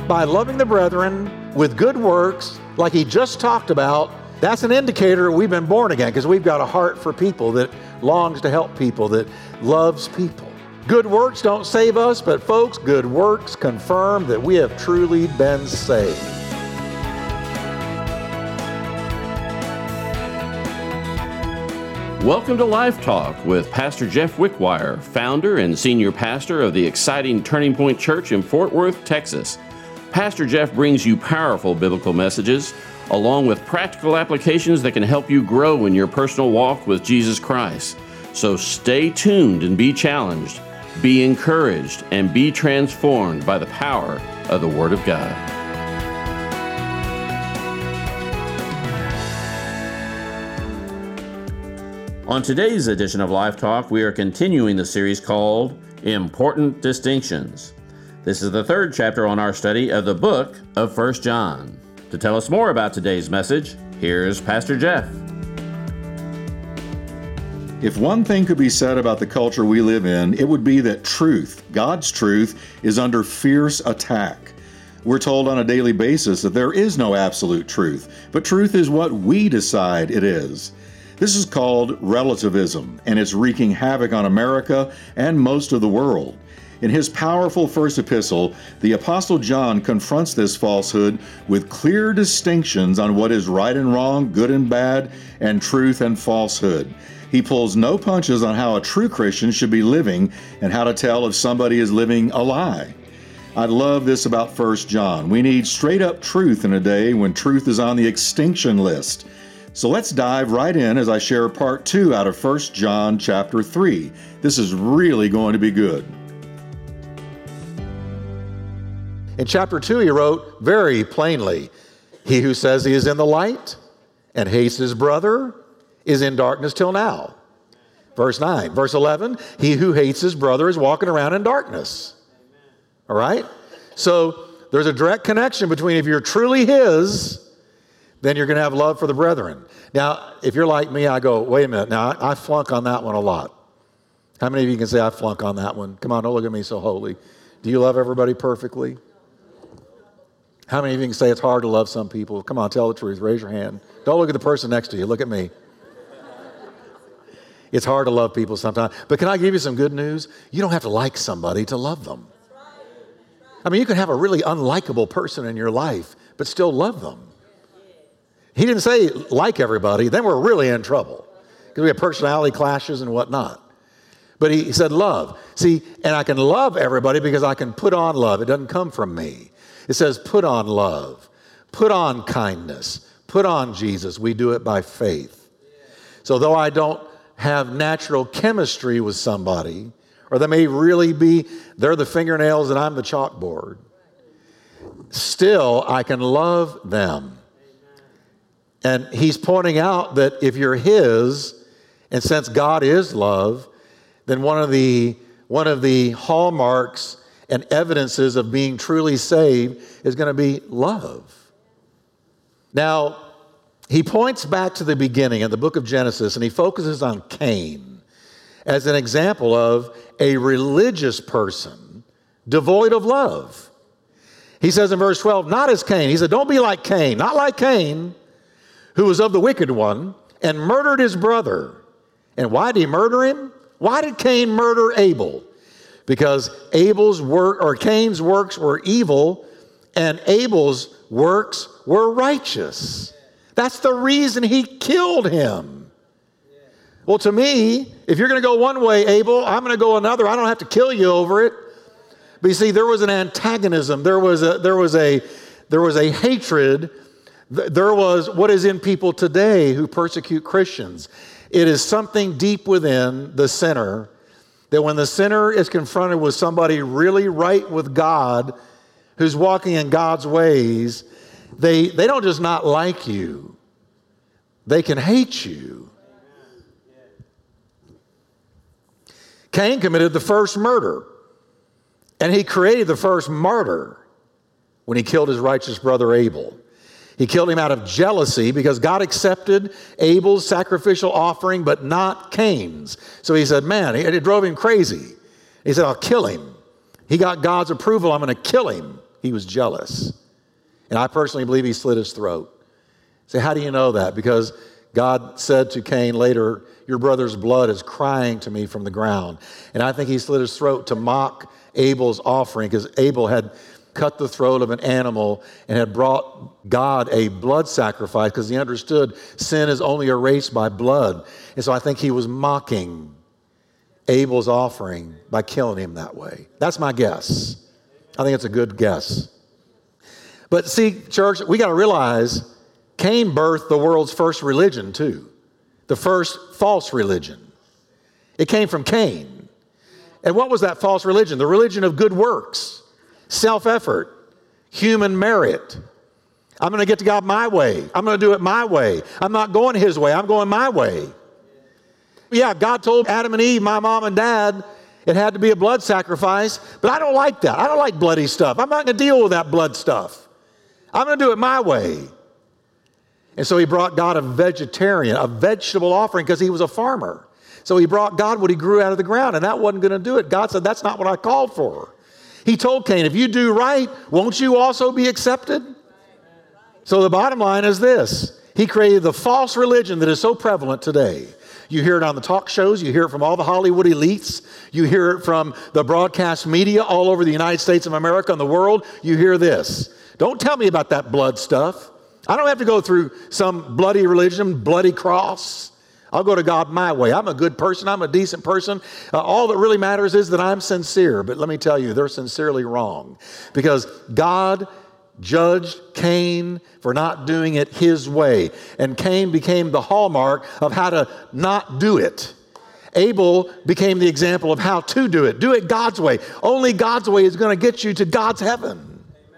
by loving the brethren with good works, like he just talked about, that's an indicator we've been born again, because we've got a heart for people that longs to help people, that loves people. Good works don't save us, but folks, good works confirm that we have truly been saved. Welcome to Life Talk with Pastor Jeff Wickwire, founder and senior pastor of the exciting Turning Point Church in Fort Worth, Texas. Pastor Jeff brings you powerful biblical messages, along with practical applications that can help you grow in your personal walk with Jesus Christ. So stay tuned and be challenged, be encouraged, and be transformed by the power of the Word of God. On today's edition of Life Talk, we are continuing the series called Important Distinctions. This is the third chapter on our study of the book of 1 John. To tell us more about today's message, here's Pastor Jeff. If one thing could be said about the culture we live in, it would be that truth, God's truth, is under fierce attack. We're told on a daily basis that there is no absolute truth, but truth is what we decide it is. This is called relativism, and it's wreaking havoc on America and most of the world. In his powerful first epistle, the Apostle John confronts this falsehood with clear distinctions on what is right and wrong, good and bad, and truth and falsehood. He pulls no punches on how a true Christian should be living and how to tell if somebody is living a lie. I love this about 1 John. We need straight-up truth in a day when truth is on the extinction list. So let's dive right in as I share part 2 out of 1 John chapter 3. This is really going to be good. In chapter 2, he wrote very plainly, he who says he is in the light and hates his brother is in darkness till now. Verse 9. Verse 11, he who hates his brother is walking around in darkness. All right? So there's a direct connection between if you're truly his, then you're going to have love for the brethren. Now, if you're like me, I go, wait a minute. Now, I flunk on that one a lot. How many of you can say I flunk on that one? Come on, don't look at me so holy. Do you love everybody perfectly? How many of you can say it's hard to love some people? Come on, tell the truth. Raise your hand. Don't look at the person next to you. Look at me. It's hard to love people sometimes. But can I give you some good news? You don't have to like somebody to love them. I mean, you can have a really unlikable person in your life, but still love them. He didn't say like everybody, then we're really in trouble because we have personality clashes and whatnot. But he said love. See, and I can love everybody because I can put on love. It doesn't come from me. It says put on love, put on kindness, put on Jesus. We do it by faith. So though I don't have natural chemistry with somebody, or they may really be, they're the fingernails and I'm the chalkboard, still I can love them. And he's pointing out that if you're his, and since God is love, then one of the hallmarks and evidences of being truly saved is going to be love. Now, he points back to the beginning in the book of Genesis, and he focuses on Cain as an example of a religious person devoid of love. He says in verse 12, not as Cain. He said, don't be like Cain, not like Cain, who was of the wicked one, and murdered his brother. And why did he murder him? Why did Cain murder Abel? Because Cain's works were evil, and Abel's works were righteous. That's the reason he killed him. Well, to me, if you're going to go one way, Abel, I'm going to go another. I don't have to kill you over it. But you see, there was an antagonism. There was a hatred. There was what is in people today who persecute Christians. It is something deep within the sinner that when the sinner is confronted with somebody really right with God, who's walking in God's ways, they don't just not like you. They can hate you. Cain committed the first murder, and he created the first martyr when he killed his righteous brother Abel. He killed him out of jealousy because God accepted Abel's sacrificial offering, but not Cain's. So he said, man, it drove him crazy. He said, I'll kill him. He got God's approval. I'm going to kill him. He was jealous. And I personally believe he slit his throat. Say, how do you know that? Because God said to Cain later, your brother's blood is crying to me from the ground. And I think he slit his throat to mock Abel's offering, because Abel had cut the throat of an animal and had brought God a blood sacrifice, because he understood sin is only erased by blood. And so I think he was mocking Abel's offering by killing him that way. That's my guess. I think it's a good guess. But see, church, we got to realize Cain birthed the world's first religion too. The first false religion. It came from Cain. And what was that false religion? The religion of good works, self-effort, human merit. I'm going to get to God my way. I'm going to do it my way. I'm not going his way. I'm going my way. Yeah, God told Adam and Eve, my mom and dad, it had to be a blood sacrifice, but I don't like that. I don't like bloody stuff. I'm not going to deal with that blood stuff. I'm going to do it my way. And so he brought God a vegetable offering, because he was a farmer. So he brought God what he grew out of the ground, and that wasn't going to do it. God said, that's not what I called for. He told Cain, if you do right, won't you also be accepted? So the bottom line is this. He created the false religion that is so prevalent today. You hear it on the talk shows. You hear it from all the Hollywood elites. You hear it from the broadcast media all over the United States of America and the world. You hear this. Don't tell me about that blood stuff. I don't have to go through some bloody religion, bloody cross. I'll go to God my way. I'm a good person. I'm a decent person. All that really matters is that I'm sincere. But let me tell you, they're sincerely wrong, because God judged Cain for not doing it his way. And Cain became the hallmark of how to not do it. Abel became the example of how to do it. Do it God's way. Only God's way is going to get you to God's heaven.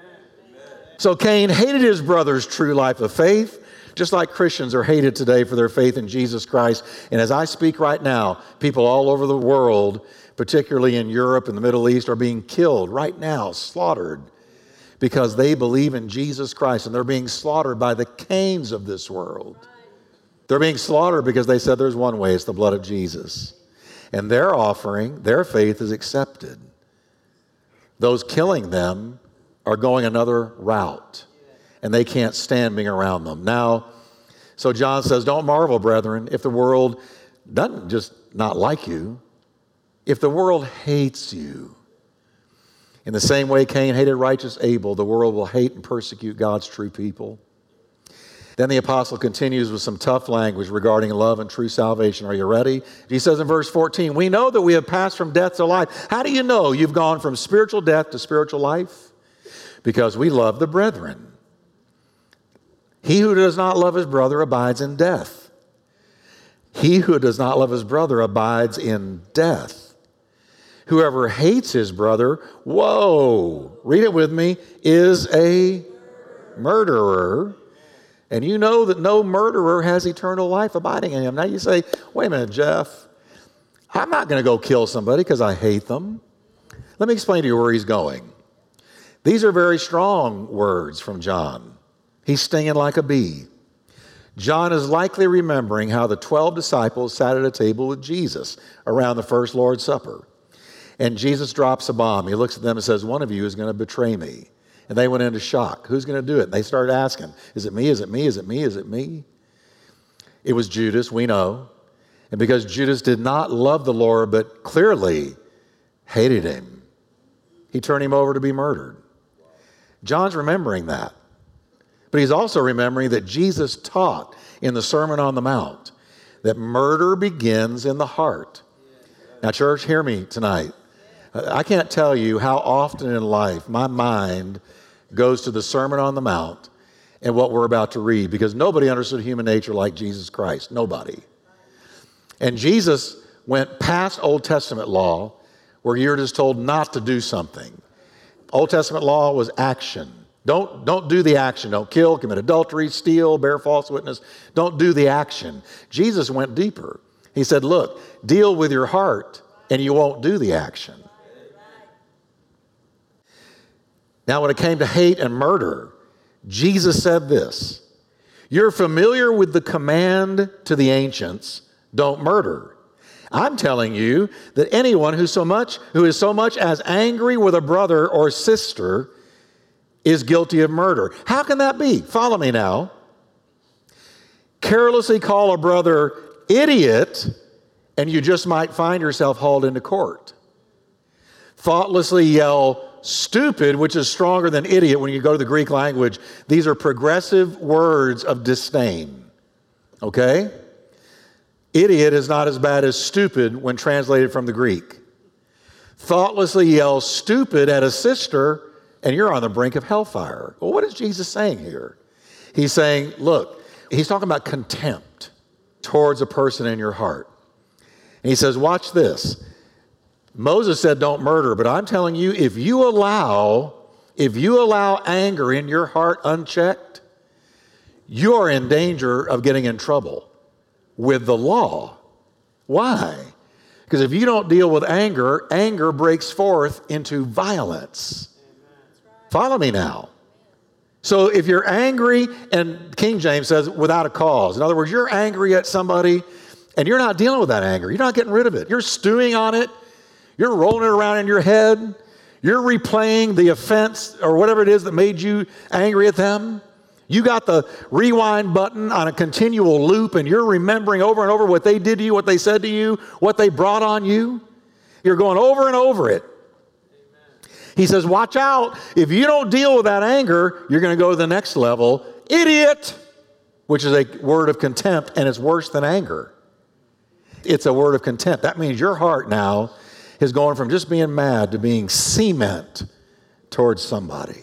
So Cain hated his brother's true life of faith, just like Christians are hated today for their faith in Jesus Christ. And as I speak right now, people all over the world, particularly in Europe and the Middle East, are being killed right now, slaughtered, because they believe in Jesus Christ, and they're being slaughtered by the Cains of this world. They're being slaughtered because they said there's one way, it's the blood of Jesus. And their offering, their faith is accepted. Those killing them are going another route, and they can't stand being around them. Now, so John says, don't marvel, brethren, if the world doesn't just not like you, if the world hates you. In the same way Cain hated righteous Abel, the world will hate and persecute God's true people. Then the apostle continues with some tough language regarding love and true salvation. Are you ready? He says in verse 14, we know that we have passed from death to life. How do you know you've gone from spiritual death to spiritual life? Because we love the brethren. He who does not love his brother abides in death. He who does not love his brother abides in death. Whoever hates his brother, read it with me, is a murderer. And you know that no murderer has eternal life abiding in him. Now you say, wait a minute, Jeff, I'm not going to go kill somebody because I hate them. Let me explain to you where he's going. These are very strong words from John. He's stinging like a bee. John is likely remembering how the 12 disciples sat at a table with Jesus around the first Lord's Supper. And Jesus drops a bomb. He looks at them and says, one of you is going to betray me. And they went into shock. Who's going to do it? And they started asking, is it me? Is it me? Is it me? Is it me? It was Judas, we know. And because Judas did not love the Lord, but clearly hated him, he turned him over to be murdered. John's remembering that. But he's also remembering that Jesus taught in the Sermon on the Mount that murder begins in the heart. Now, church, hear me tonight. I can't tell you how often in life my mind goes to the Sermon on the Mount and what we're about to read, because nobody understood human nature like Jesus Christ. Nobody. And Jesus went past Old Testament law, where you're just told not to do something. Old Testament law was action. Don't do the action. Don't kill, commit adultery, steal, bear false witness. Don't do the action. Jesus went deeper. He said, look, deal with your heart and you won't do the action. Now, when it came to hate and murder, Jesus said this, you're familiar with the command to the ancients, don't murder. I'm telling you that anyone who is so much as angry with a brother or sister is guilty of murder. How can that be? Follow me now. Carelessly call a brother idiot, and you just might find yourself hauled into court. Thoughtlessly yell stupid, which is stronger than idiot when you go to the Greek language. These are progressive words of disdain. Okay? Idiot is not as bad as stupid when translated from the Greek. Thoughtlessly yell stupid at a sister, and you're on the brink of hellfire. Well, what is Jesus saying here? He's saying, look, he's talking about contempt towards a person in your heart. And he says, watch this. Moses said, don't murder, but I'm telling you, if you allow anger in your heart unchecked, you are in danger of getting in trouble with the law. Why? Because if you don't deal with anger, anger breaks forth into violence. Follow me now. So if you're angry, and King James says without a cause. In other words, you're angry at somebody and you're not dealing with that anger. You're not getting rid of it. You're stewing on it. You're rolling it around in your head. You're replaying the offense or whatever it is that made you angry at them. You got the rewind button on a continual loop and you're remembering over and over what they did to you, what they said to you, what they brought on you. You're going over and over it. He says, watch out. If you don't deal with that anger, you're going to go to the next level. Idiot, which is a word of contempt, and it's worse than anger. It's a word of contempt. That means your heart now is going from just being mad to being cement towards somebody.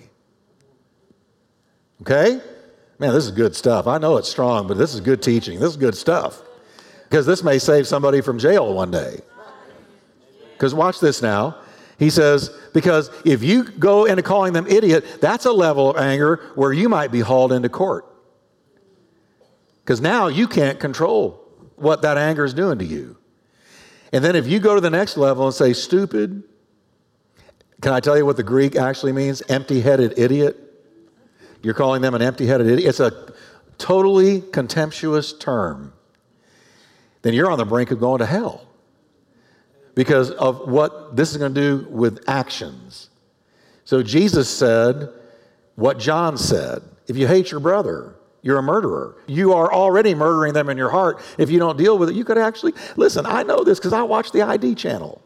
Okay? Man, this is good stuff. I know it's strong, but this is good teaching. This is good stuff. Because this may save somebody from jail one day. Because watch this now. He says, because if you go into calling them idiot, that's a level of anger where you might be hauled into court. Because now you can't control what that anger is doing to you. And then if you go to the next level and say stupid, can I tell you what the Greek actually means? Empty-headed idiot. You're calling them an empty-headed idiot. It's a totally contemptuous term. Then you're on the brink of going to hell because of what this is going to do with actions. So Jesus said what John said. If you hate your brother, you're a murderer. You are already murdering them in your heart. If you don't deal with it, you could actually, listen, I know this because I watch the ID channel.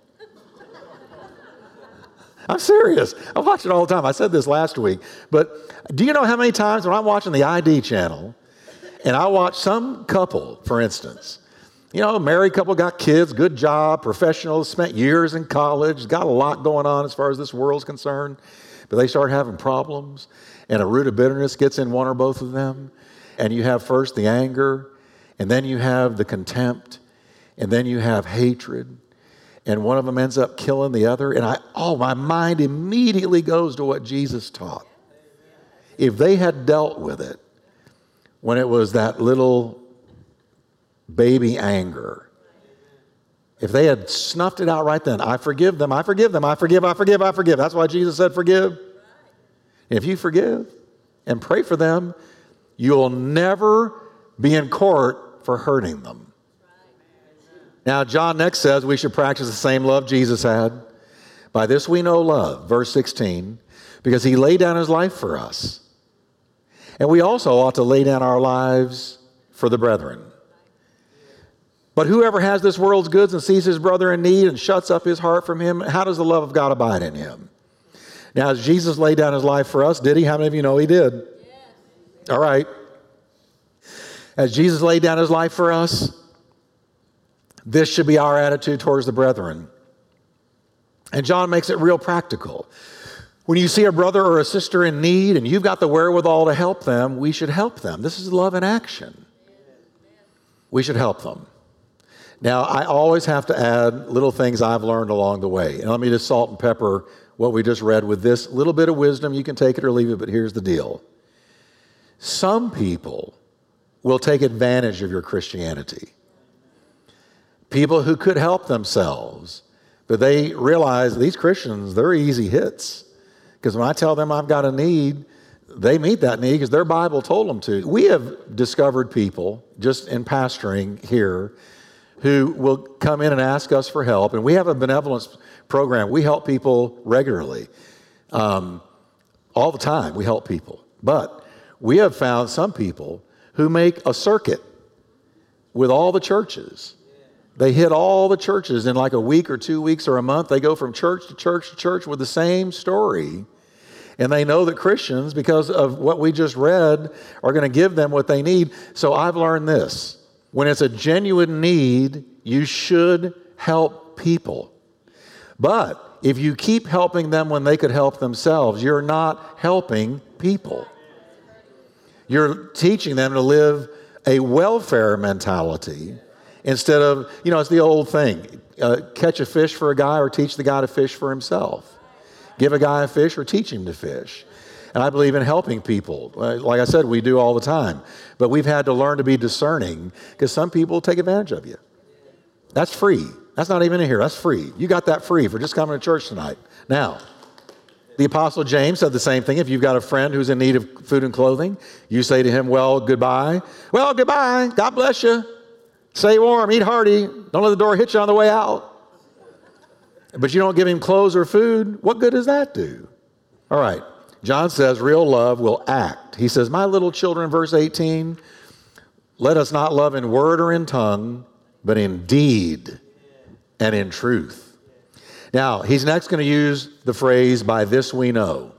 I'm serious. I watch it all the time. I said this last week. But do you know how many times when I'm watching the ID channel and I watch some couple, for instance, you know, married couple, got kids, good job, professionals, spent years in college, got a lot going on as far as this world's concerned, but they start having problems and a root of bitterness gets in one or both of them. And you have first the anger, and then you have the contempt, and then you have hatred. And one of them ends up killing the other. And my mind immediately goes to what Jesus taught. If they had dealt with it when it was that little baby anger, if they had snuffed it out right then, I forgive them, I forgive them, I forgive. That's why Jesus said forgive. If you forgive and pray for them, you'll never be in court for hurting them. Now, John next says we should practice the same love Jesus had. By this we know love, verse 16, because he laid down his life for us. And we also ought to lay down our lives for the brethren. But whoever has this world's goods and sees his brother in need and shuts up his heart from him, how does the love of God abide in him? Now, as Jesus laid down his life for us, did he? How many of you know he did? Yes. All right. As Jesus laid down his life for us, this should be our attitude towards the brethren. And John makes it real practical. When you see a brother or a sister in need and you've got the wherewithal to help them, we should help them. This is love in action. We should help them. Now, I always have to add little things I've learned along the way. And let me just salt and pepper what we just read with this little bit of wisdom. You can take it or leave it, but here's the deal. Some people will take advantage of your Christianity. People who could help themselves, but they realize these Christians, they're easy hits. Because when I tell them I've got a need, they meet that need because their Bible told them to. We have discovered people, just in pastoring here, who will come in and ask us for help. And we have a benevolence program. We help people regularly. All All the time we help people. But we have found some people who make a circuit with all the churches. They hit all the churches in like a week or 2 weeks or a month. They go from church to church to church with the same story. And they know that Christians, because of what we just read, are going to give them what they need. So I've learned this. When it's a genuine need, you should help people. But if you keep helping them when they could help themselves, you're not helping people. You're teaching them to live a welfare mentality instead of, it's the old thing. Catch a fish for a guy or teach the guy to fish for himself. Give a guy a fish or teach him to fish. And I believe in helping people. Like I said, we do all the time. But we've had to learn to be discerning because some people take advantage of you. That's free. That's not even in here. That's free. You got that free for just coming to church tonight. Now, the Apostle James said the same thing. If you've got a friend who's in need of food and clothing, you say to him, well, goodbye. Well, goodbye. God bless you. Stay warm. Eat hearty. Don't let the door hit you on the way out. But you don't give him clothes or food. What good does that do? All right. John says real love will act. He says, my little children, verse 18, let us not love in word or in tongue, but in deed and in truth. Now, he's next going to use the phrase, by this we know.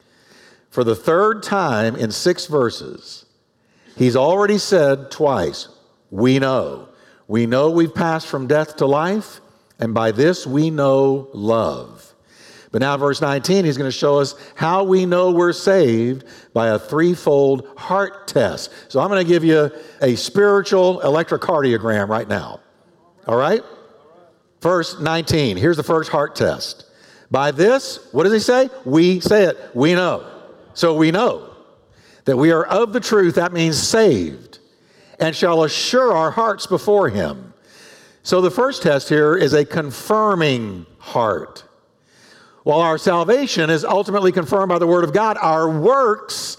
For the third time in 6 verses, he's already said twice, we know. We know we've passed from death to life, and by this we know love. But now verse 19, he's going to show us how we know we're saved by a threefold heart test. So I'm going to give you a spiritual electrocardiogram right now. All right? Verse 19, here's the first heart test. By this, what does he say? We say it, we know. So we know that we are of the truth, that means saved, and shall assure our hearts before him. So the first test here is a confirming heart. While our salvation is ultimately confirmed by the Word of God, our works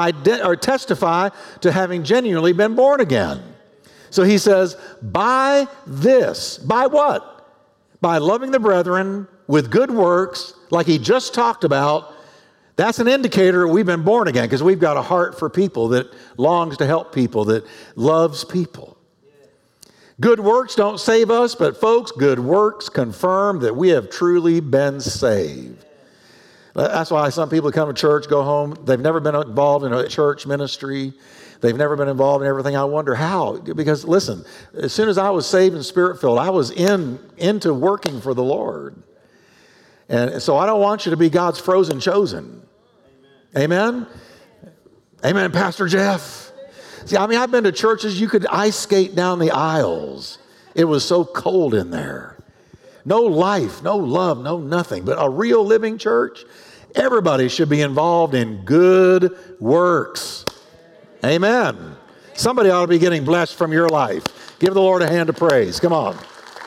testify to having genuinely been born again. So he says, by this, by what? By loving the brethren with good works, like he just talked about. That's an indicator we've been born again, because we've got a heart for people that longs to help people, that loves people. Good works don't save us, but folks, good works confirm that we have truly been saved. That's why some people come to church, go home, they've never been involved in a church ministry. They've never been involved in everything. I wonder how. Because listen, as soon as I was saved and Spirit-filled, I was into working for the Lord. And so I don't want you to be God's frozen chosen. Amen? Amen, Pastor Jeff. See, I've been to churches, you could ice skate down the aisles. It was so cold in there. No life, no love, no nothing. But a real living church, everybody should be involved in good works. Amen. Somebody ought to be getting blessed from your life. Give the Lord a hand of praise. Come on.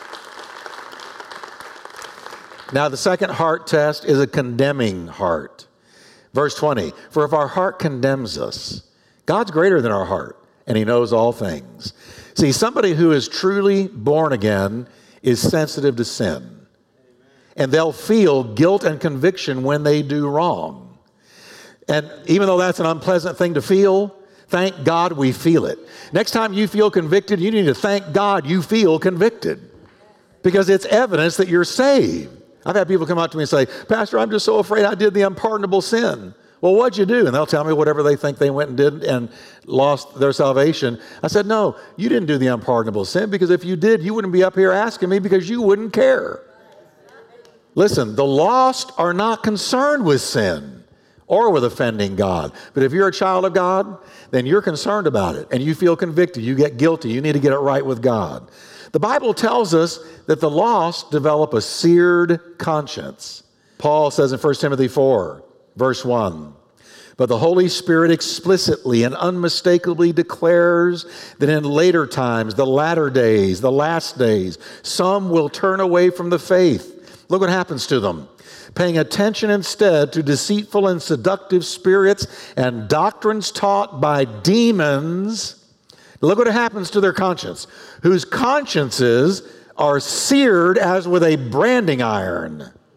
Now, the second heart test is a condemning heart. Verse 20, for if our heart condemns us, God's greater than our heart, and he knows all things. See, somebody who is truly born again is sensitive to sin. And they'll feel guilt and conviction when they do wrong. And even though that's an unpleasant thing to feel, thank God we feel it. Next time you feel convicted, you need to thank God you feel convicted, because it's evidence that you're saved. I've had people come up to me and say, Pastor, I'm just so afraid I did the unpardonable sin. Well, what'd you do? And they'll tell me whatever they think they went and did and lost their salvation. I said, no, you didn't do the unpardonable sin, because if you did, you wouldn't be up here asking me, because you wouldn't care. Listen, the lost are not concerned with sin or with offending God. But if you're a child of God, then you're concerned about it and you feel convicted. You get guilty. You need to get it right with God. The Bible tells us that the lost develop a seared conscience. Paul says in 1 Timothy 4, verse 1, but the Holy Spirit explicitly and unmistakably declares that in later times, the latter days, the last days, some will turn away from the faith. Look what happens to them. Paying attention instead to deceitful and seductive spirits and doctrines taught by demons. Look what happens to their conscience, whose consciences are seared as with a branding iron.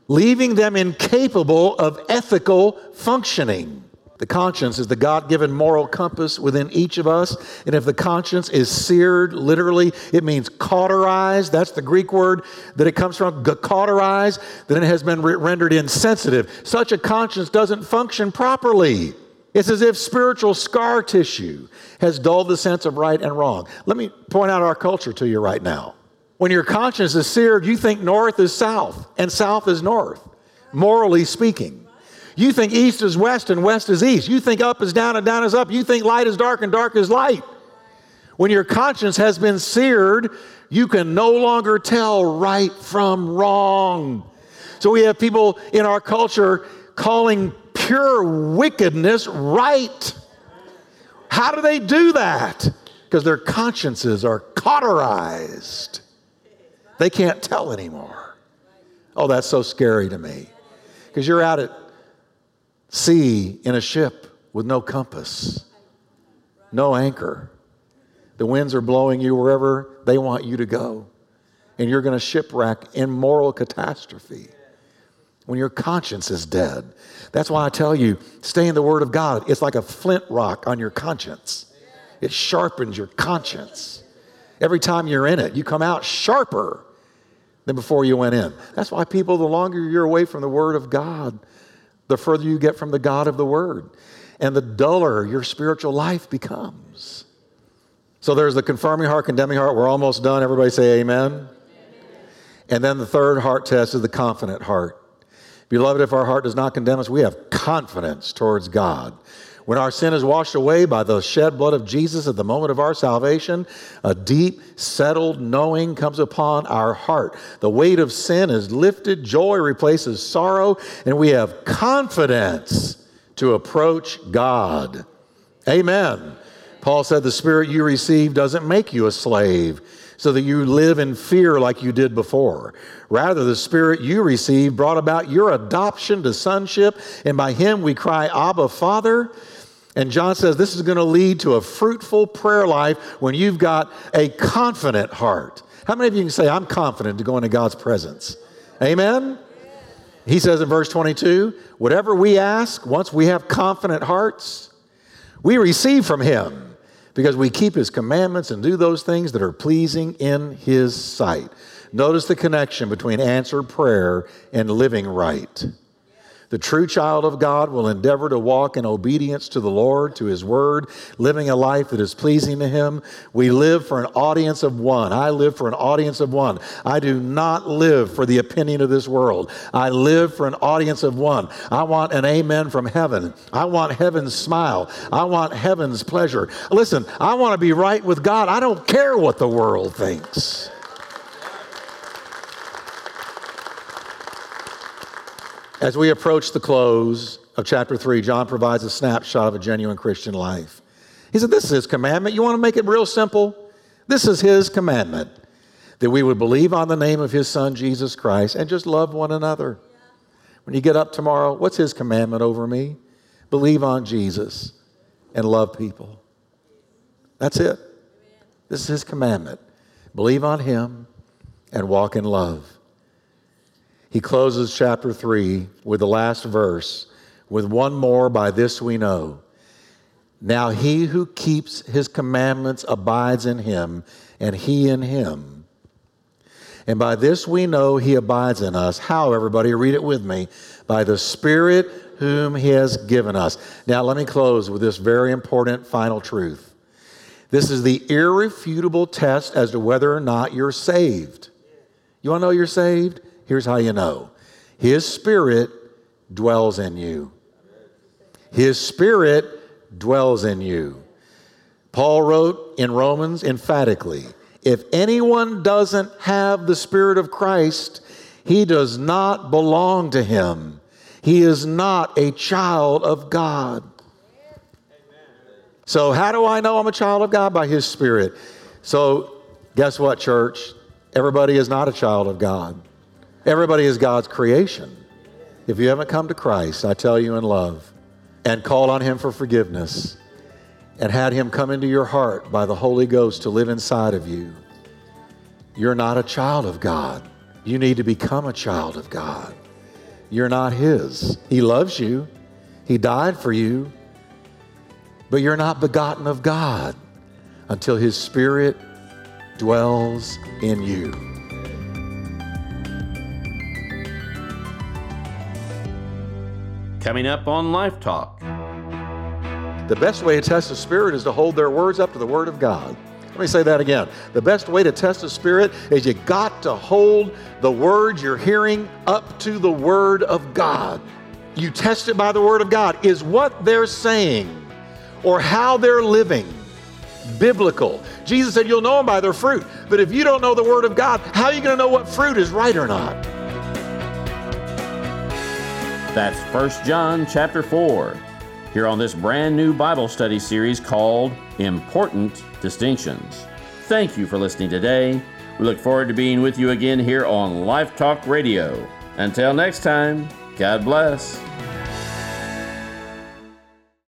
leaving them incapable of ethical functioning. The conscience is the God-given moral compass within each of us. And if the conscience is seared, literally, it means cauterized. That's the Greek word that it comes from, cauterized. Then it has been rendered insensitive. Such a conscience doesn't function properly. It's as if spiritual scar tissue has dulled the sense of right and wrong. Let me point out our culture to you right now. When your conscience is seared, you think north is south and south is north, morally speaking. You think east is west and west is east. You think up is down and down is up. You think light is dark and dark is light. When your conscience has been seared, you can no longer tell right from wrong. So we have people in our culture calling pure wickedness right. How do they do that? Because their consciences are cauterized. They can't tell anymore. Oh, that's so scary to me. Because you're out at sea in a ship with no compass, no anchor. The winds are blowing you wherever they want you to go. And you're going to shipwreck in moral catastrophe when your conscience is dead. That's why I tell you, stay in the Word of God. It's like a flint rock on your conscience. It sharpens your conscience. Every time you're in it, you come out sharper than before you went in. That's why people, the longer you're away from the Word of God, the further you get from the God of the Word, and the duller your spiritual life becomes. So there's the confirming heart, condemning heart. We're almost done. Everybody say amen. Amen. And then the third heart test is the confident heart. Beloved, if our heart does not condemn us, we have confidence towards God. When our sin is washed away by the shed blood of Jesus at the moment of our salvation, a deep, settled knowing comes upon our heart. The weight of sin is lifted, joy replaces sorrow, and we have confidence to approach God. Amen. Paul said the Spirit you receive doesn't make you a slave so that you live in fear like you did before. Rather, the Spirit you received brought about your adoption to sonship, and by Him we cry, Abba, Father. And John says this is going to lead to a fruitful prayer life when you've got a confident heart. How many of you can say, I'm confident to go into God's presence? Amen? He says in verse 22, whatever we ask, once we have confident hearts, we receive from Him because we keep His commandments and do those things that are pleasing in His sight. Notice the connection between answered prayer and living right. The true child of God will endeavor to walk in obedience to the Lord, to His Word, living a life that is pleasing to Him. We live for an audience of one. I live for an audience of one. I do not live for the opinion of this world. I live for an audience of one. I want an amen from heaven. I want heaven's smile. I want heaven's pleasure. Listen, I want to be right with God. I don't care what the world thinks. As we approach the close of chapter 3, John provides a snapshot of a genuine Christian life. He said, this is His commandment. You want to make it real simple? This is His commandment, that we would believe on the name of His Son, Jesus Christ, and just love one another. When you get up tomorrow, what's His commandment over me? Believe on Jesus and love people. That's it. This is His commandment. Believe on Him and walk in love. He closes chapter 3 with the last verse, with one more, by this we know. Now he who keeps His commandments abides in Him, and He in him. And by this we know He abides in us. How, everybody? Read it with me. By the Spirit whom He has given us. Now let me close with this very important final truth. This is the irrefutable test as to whether or not you're saved. You want to know you're saved? Here's how you know. His Spirit dwells in you. His Spirit dwells in you. Paul wrote in Romans emphatically, if anyone doesn't have the Spirit of Christ, he does not belong to Him. He is not a child of God. So how do I know I'm a child of God? By His Spirit. So guess what, church? Everybody is not a child of God. Everybody is God's creation. If you haven't come to Christ, I tell you in love, and called on Him for forgiveness, and had Him come into your heart by the Holy Ghost to live inside of you, you're not a child of God. You need to become a child of God. you're not His. He loves you. He died for you. But you're not begotten of God until His Spirit dwells in you. Coming up on Life Talk. The best way to test the Spirit is to hold their words up to the Word of God. Let me say that again. The best way to test the Spirit is you got to hold the words you're hearing up to the Word of God. You test it by the Word of God. Is what they're saying or how they're living biblical? Jesus said you'll know them by their fruit. But if you don't know the Word of God, how are you going to know what fruit is right or not? That's 1 John chapter 4, here on this brand new Bible study series called Important Distinctions. Thank you for listening today. We look forward to being with you again here on Life Talk Radio. Until next time, God bless.